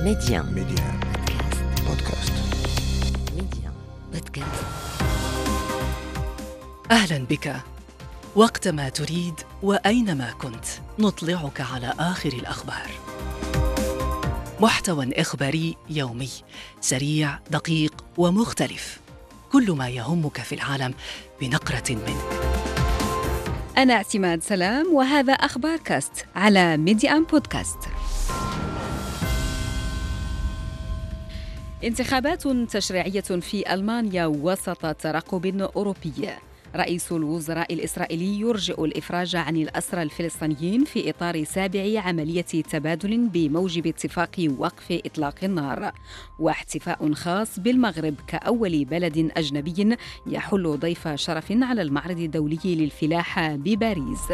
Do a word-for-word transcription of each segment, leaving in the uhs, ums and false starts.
ميديان ميديان بودكاست. ميديان بودكاست. أهلا بك. وقتما تريد وأينما كنت نطلعك على آخر الأخبار. محتوى إخباري يومي سريع دقيق ومختلف، كل ما يهمك في العالم بنقرة منه. أنا اعتماد سلام وهذا أخبار كاست على ميديان بودكاست. انتخابات تشريعية في ألمانيا وسط ترقب أوروبي. رئيس الوزراء الإسرائيلي يرجئ الإفراج عن الأسرى الفلسطينيين في إطار سابع عملية تبادل بموجب اتفاق وقف إطلاق النار، واحتفاء خاص بالمغرب كأول بلد أجنبي يحل ضيف شرف على المعرض الدولي للفلاحة بباريس.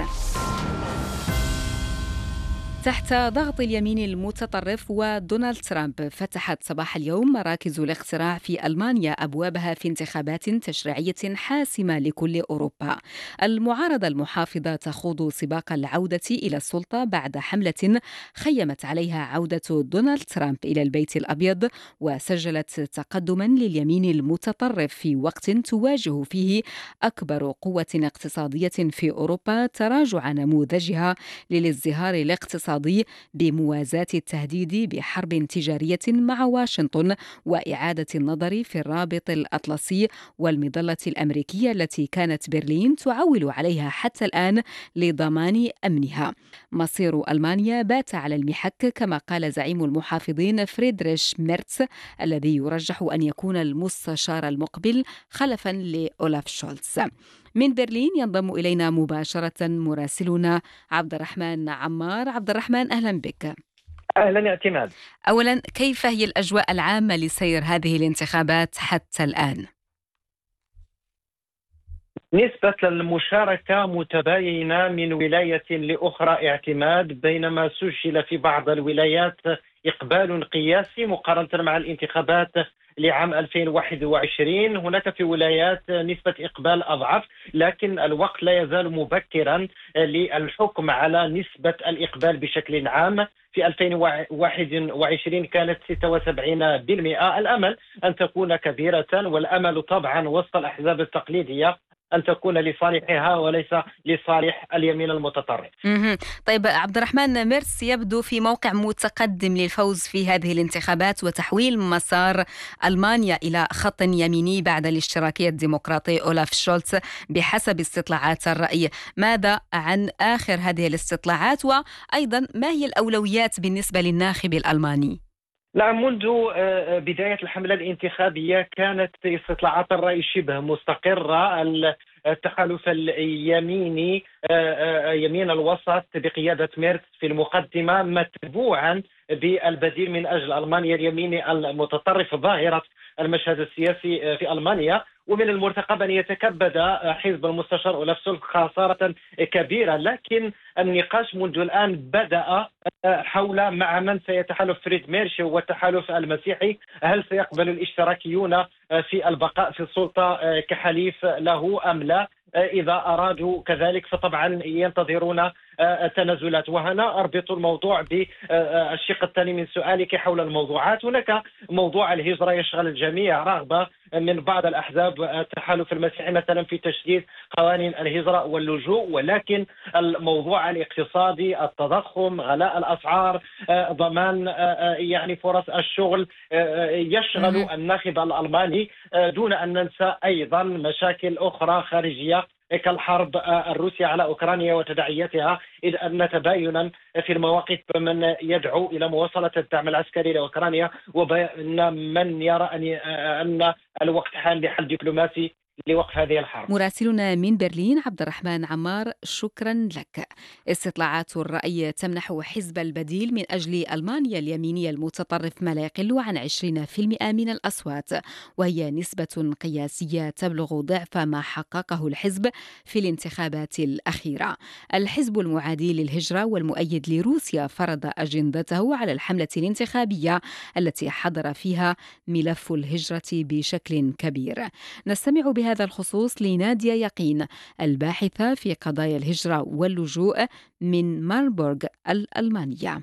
تحت ضغط اليمين المتطرف ودونالد ترامب، فتحت صباح اليوم مراكز الاقتراع في ألمانيا أبوابها في انتخابات تشريعية حاسمة لكل أوروبا. المعارضة المحافظة تخوض سباق العودة إلى السلطة بعد حملة خيمت عليها عودة دونالد ترامب إلى البيت الأبيض، وسجلت تقدما لليمين المتطرف في وقت تواجه فيه أكبر قوة اقتصادية في أوروبا تراجع نموذجها للازدهار الاقتصادي بموازاة التهديد بحرب تجارية مع واشنطن وإعادة النظر في الرابط الأطلسي والمظلة الأمريكية التي كانت برلين تعول عليها حتى الآن لضمان أمنها. مصير ألمانيا بات على المحك كما قال زعيم المحافظين فريدريش ميرتس الذي يرجح أن يكون المستشار المقبل خلفا لأولاف شولتز. من برلين ينضم إلينا مباشرة مراسلنا عبد الرحمن عمار. عبد الرحمن، أهلا بك. أهلا اعتماد. أولا، كيف هي الأجواء العامة لسير هذه الانتخابات حتى الآن؟ نسبة المشاركة متباينة من ولاية لأخرى اعتماد، بينما سجل في بعض الولايات إقبال قياسي مقارنة مع الانتخابات لعام ألفين وواحد وعشرين. هناك في ولايات نسبة إقبال أضعف، لكن الوقت لا يزال مبكرا للحكم على نسبة الإقبال بشكل عام. في ألفين وواحد وعشرين كانت ستة وسبعين بالمئة. الأمل أن تكون كبيرة، والأمل طبعا وسط الأحزاب التقليدية أن تكون لصالحها وليس لصالح اليمين المتطرف. طيب عبد الرحمن، ميرس يبدو في موقع متقدم للفوز في هذه الانتخابات وتحويل مسار ألمانيا إلى خط يميني بعد الاشتراكية الديمقراطي أولاف شولتز بحسب استطلاعات الرأي. ماذا عن آخر هذه الاستطلاعات، وأيضا ما هي الأولويات بالنسبة للناخب الألماني؟ نعم، منذ بداية الحملة الانتخابية كانت استطلاعات الرأي شبه مستقرة. التحالف اليميني يمين الوسط بقيادة ميرتس في المقدمة، متبوعا بالبديل من أجل ألمانيا اليميني المتطرف ظاهرة المشهد السياسي في ألمانيا. ومن المرتقب أن يتكبد حزب المستشار أولاف شولتز خسارة كبيرة، لكن النقاش منذ الآن بدأ حول مع من سيتحالف فريد ميرش والتحالف المسيحي. هل سيقبل الاشتراكيون في البقاء في السلطة كحليف له أم لا؟ إذا أرادوا كذلك فطبعا ينتظرون تنازلات. وهنا أربط الموضوع بالشق الثاني من سؤالك حول الموضوعات. هناك موضوع الهجرة يشغل الجميع، رغبة من بعض الأحزاب التحالف المسيحي مثلا في تشديد قوانين الهجرة واللجوء، ولكن الموضوع الاقتصادي، التضخم، غلاء الأسعار، ضمان يعني فرص الشغل يشغل الناخب الألماني، دون أن ننسى أيضا مشاكل أخرى خارجية كالحرب الروسية على أوكرانيا وتداعياتها، إذ أن تباينا في المواقف من يدعو إلى مواصلة الدعم العسكري لأوكرانيا، وبين من يرى أن الوقت حان لحل دبلوماسي لوقف هذه الحرب. مراسلنا من برلين عبد الرحمن عمار، شكرا لك. استطلاعات الرأي تمنح حزب البديل من أجل ألمانيا اليمينية المتطرف ما لا يقل عن عشرين بالمئة من الأصوات، وهي نسبة قياسية تبلغ ضعف ما حققه الحزب في الانتخابات الأخيرة. الحزب المعادي للهجرة والمؤيد لروسيا فرض أجندته على الحملة الانتخابية التي حضر فيها ملف الهجرة بشكل كبير. نستمع بهذا هذا الخصوص لنادية يقين الباحثة في قضايا الهجرة واللجوء من ماربورغ الألمانية.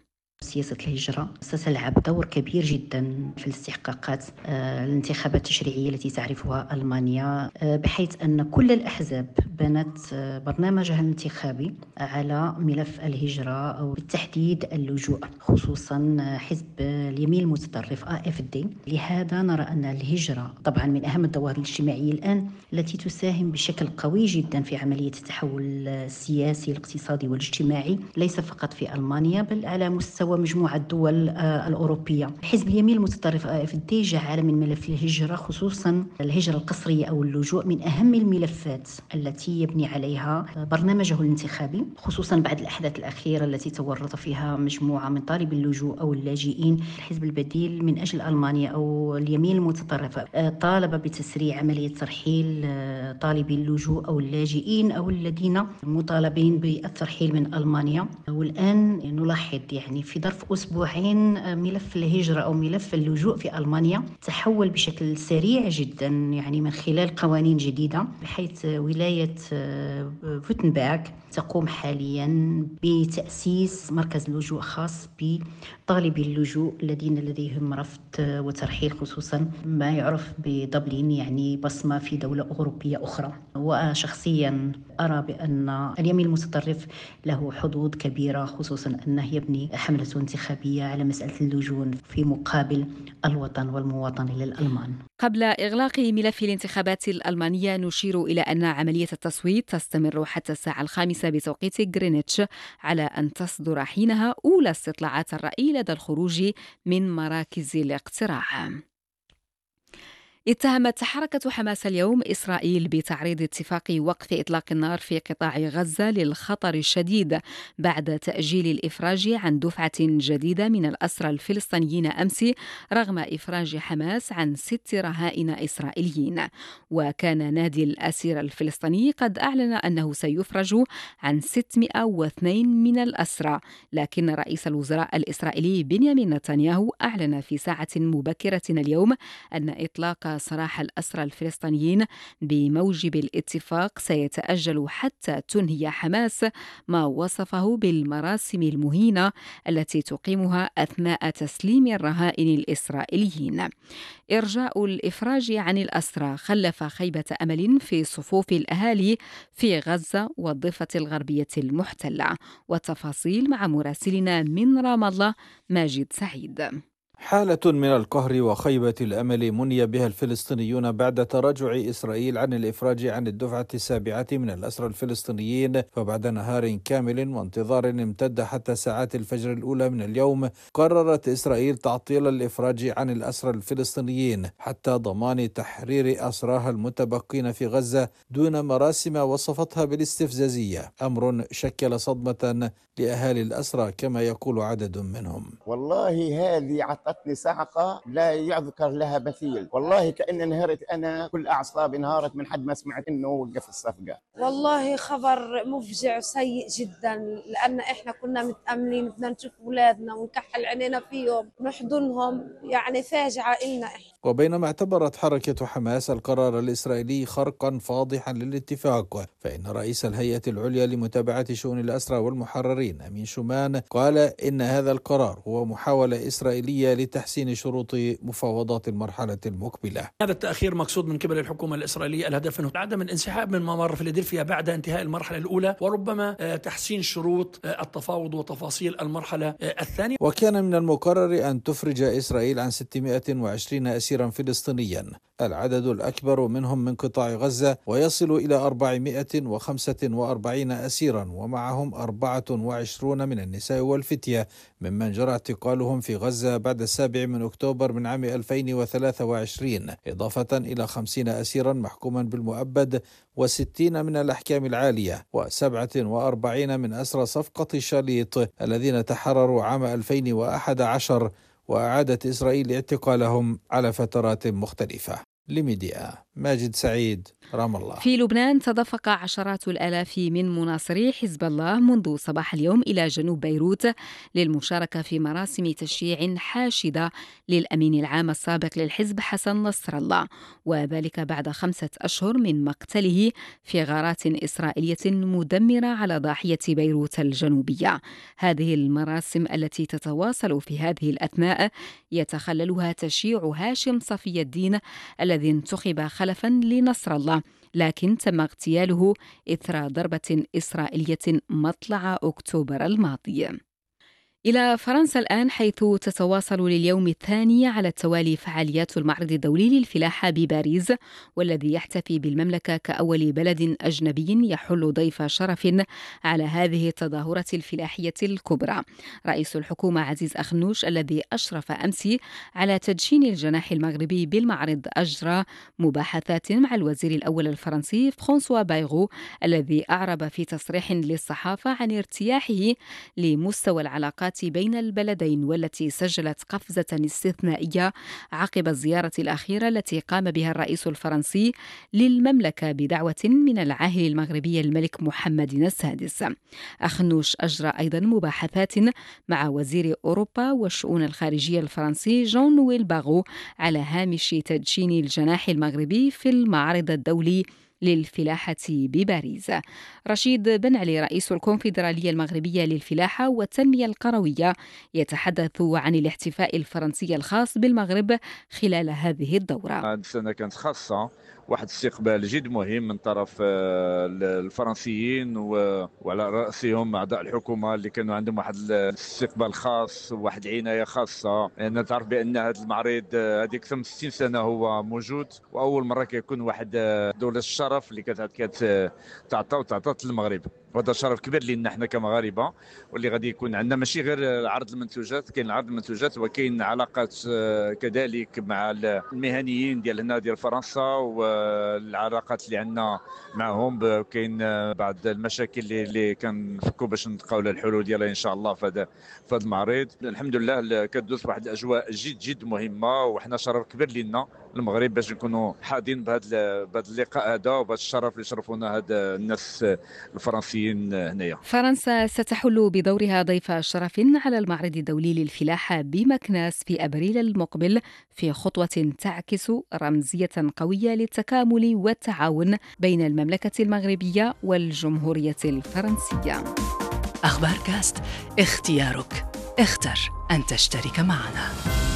سياسة الهجرة ستلعب دور كبير جدا في الاستحقاقات الانتخابات التشريعية التي تعرفها ألمانيا، بحيث أن كل الأحزاب بنت برنامجها الانتخابي على ملف الهجرة أو بالتحديد اللجوء، خصوصا حزب اليمين المتطرف إيه إف دي. لهذا نرى أن الهجرة طبعا من أهم الظواهر الاجتماعية الآن التي تساهم بشكل قوي جدا في عملية التحول السياسي الاقتصادي والاجتماعي، ليس فقط في ألمانيا بل على مستوى مجموعة الدول الأوروبية. حزب اليمين المتطرف إيه إف دي جعل من ملف الهجرة، خصوصا الهجرة القسرية أو اللجوء، من أهم الملفات التي يبني عليها برنامجه الانتخابي، خصوصا بعد الأحداث الأخيرة التي تورط فيها مجموعة من طالبي اللجوء أو اللاجئين. الحزب البديل من أجل ألمانيا أو اليمين المتطرف طالب بتسريع عملية ترحيل طالبي اللجوء أو اللاجئين أو الذين مطالبين بالترحيل من ألمانيا. والآن نلاحظ يعني في ظرف أسبوعين ملف الهجرة أو ملف اللجوء في ألمانيا تحول بشكل سريع جدا، يعني من خلال قوانين جديدة، بحيث ولاية فوتنبرغ تقوم حاليا بتأسيس مركز لجوء خاص بطالبي اللجوء الذين لديهم رفض وترحيل، خصوصا ما يعرف بدبلين، يعني بصمة في دولة أوروبية أخرى. وشخصيا أرى بأن اليمين المتطرف له حظوظ كبيرة، خصوصا أنه يبني حملته انتخابية على مسألة اللجوء في مقابل الوطن والمواطن للألمان. قبل إغلاق ملف الانتخابات الألمانية نشير إلى أن عملية التصويت تستمر حتى الساعة الخامسة بتوقيت غرينتش، على أن تصدر حينها أولى استطلاعات الرأي لدى الخروج من مراكز الاقتراع. اتهمت حركة حماس اليوم إسرائيل بتعريض اتفاق وقف إطلاق النار في قطاع غزة للخطر الشديد بعد تأجيل الإفراج عن دفعة جديدة من الأسرى الفلسطينيين أمس، رغم إفراج حماس عن ست رهائن إسرائيليين. وكان نادي الأسير الفلسطيني قد أعلن أنه سيفرج عن ستمائة واثنين من الأسرى، لكن رئيس الوزراء الإسرائيلي بنيامين نتنياهو أعلن في ساعة مبكرة اليوم أن إطلاق سراح الأسرى الفلسطينيين بموجب الاتفاق سيتأجل حتى تنهي حماس ما وصفه بالمراسم المهينة التي تقيمها أثناء تسليم الرهائن الإسرائيليين. إرجاء الإفراج عن الأسرى خلف خيبة أمل في صفوف الأهالي في غزة والضفة الغربية المحتلة. والتفاصيل مع مراسلنا من رام الله ماجد سعيد. حالة من القهر وخيبة الأمل مني بها الفلسطينيون بعد تراجع إسرائيل عن الإفراج عن الدفعة السابعة من الأسرى الفلسطينيين، فبعد نهار كامل وانتظار امتد حتى ساعات الفجر الأولى من اليوم، قررت إسرائيل تعطيل الإفراج عن الأسرى الفلسطينيين حتى ضمان تحرير أسراها المتبقين في غزة دون مراسم وصفتها بالاستفزازية، أمر شكل صدمة لأهالي الأسرى كما يقول عدد منهم. والله هذه عطتني صعقة لا يذكر لها مثيل، والله كأن انهارت، أنا كل أعصابي انهارت من حد ما سمعت إنه وقف الصفقة. والله خبر مفجع وسيء جدا، لأن إحنا كنا متأملين بدنا نشوف أولادنا ونكحل عينينا فيهم ونحضنهم، يعني فاجعة إلنا إحنا. وبينما اعتبرت حركة حماس القرار الإسرائيلي خرقا فاضحا للاتفاق، فإن رئيس الهيئة العليا لمتابعة شؤون الأسرى والمحررين أمين شومان قال إن هذا القرار هو محاولة إسرائيلية لتحسين شروط مفاوضات المرحلة المقبلة. هذا التأخير مقصود من قبل الحكومة الإسرائيلية، الهدف منه عدم الانسحاب من ما مر فيلادلفيا بعد انتهاء المرحلة الأولى، وربما تحسين شروط التفاوض وتفاصيل المرحلة الثانية. وكان من المقرر أن تفرج إسرائيل عن ستمائة وعشرين أسيرا فلسطينيا، العدد الأكبر منهم من قطاع غزة، ويصل إلى أربعمائة وخمسة وأربعين أسيرا، ومعهم أربعة وعشرون من النساء والفتية ممن جرى اعتقالهم في غزة بعد السابع من أكتوبر من عام ألفين وثلاثة وعشرين، إضافة إلى خمسين أسيرا محكوما بالمؤبد وستين من الأحكام العالية، وسبعة وأربعين من أسرى صفقة شاليط الذين تحرروا عام ألفين وأحد عشر، وأعادت إسرائيل اعتقالهم على فترات مختلفة. لميديا ماجد سعيد، رام الله. في لبنان تدفق عشرات الآلاف من مناصري حزب الله منذ صباح اليوم إلى جنوب بيروت للمشاركة في مراسم تشييع حاشدة للأمين العام السابق للحزب حسن نصر الله، وذلك بعد خمسة أشهر من مقتله في غارات إسرائيلية مدمرة على ضاحية بيروت الجنوبية. هذه المراسم التي تتواصل في هذه الأثناء يتخللها تشييع هاشم صفي الدين الذي انتخب خلفا لنصر الله، لكن تم اغتياله إثر ضربة إسرائيلية مطلع أكتوبر الماضي. إلى فرنسا الآن، حيث تتواصل لليوم الثاني على التوالي فعاليات المعرض الدولي للفلاحة بباريس، والذي يحتفي بالمملكة كأول بلد أجنبي يحل ضيف شرف على هذه التظاهرة الفلاحية الكبرى. رئيس الحكومة عزيز أخنوش الذي أشرف أمس على تدشين الجناح المغربي بالمعرض أجرى مباحثات مع الوزير الأول الفرنسي فرانسوا بايغو، الذي أعرب في تصريح للصحافة عن ارتياحه لمستوى العلاقات بين البلدين، والتي سجلت قفزة استثنائية عقب الزيارة الأخيرة التي قام بها الرئيس الفرنسي للمملكة بدعوة من العاهل المغربي الملك محمد السادس. أخنوش أجرى أيضا مباحثات مع وزير أوروبا والشؤون الخارجية الفرنسي جون نويل باغو على هامش تدشين الجناح المغربي في المعرض الدولي للفلاحة بباريس. رشيد بن علي رئيس الكونفدرالية المغربية للفلاحة والتنمية القروية يتحدث عن الاحتفاء الفرنسي الخاص بالمغرب خلال هذه الدورة. هذه السنة كانت خاصة، واحد استقبال جد مهم من طرف الفرنسيين وعلى رأسهم أعضاء الحكومة اللي كانوا عندهم واحد الاستقبال خاص وواحد عناية خاصة. أنا تعرف بأن هذا المعرض هذه أكثر من ستين سنة هو موجود، وأول مرة كيكون واحد دولة الشرف اللي كانت تعطى وتعطت للمغرب، وهذا شرف كبير لنا احنا كمغاربه، واللي غادي يكون عندنا ماشي غير عرض المنتوجات، كاين عرض المنتوجات وكاين علاقات كذلك مع المهنيين ديال هنا ديال فرنسا، والعلاقات اللي عندنا معهم كاين بعض المشاكل اللي كنفكوا باش نلقاو لها الحلول ديالها ان شاء الله في هذا في هذا المعرض. الحمد لله كدوز واحد الاجواء جد جد مهمه، وحنا شرف كبير لنا المغرب باش نكونوا حاضرين بهذا بهذا اللقاء هذا وبهذا الشرف اللي شرفونا هذا الناس الفرنسيين هنايا. فرنسا ستحل بدورها ضيف شرف على المعرض الدولي للفلاحة بمكناس في أبريل المقبل، في خطوة تعكس رمزية قوية للتكامل والتعاون بين المملكة المغربية والجمهورية الفرنسية. أخبار كاست، اختيارك، اختر أن تشترك معنا.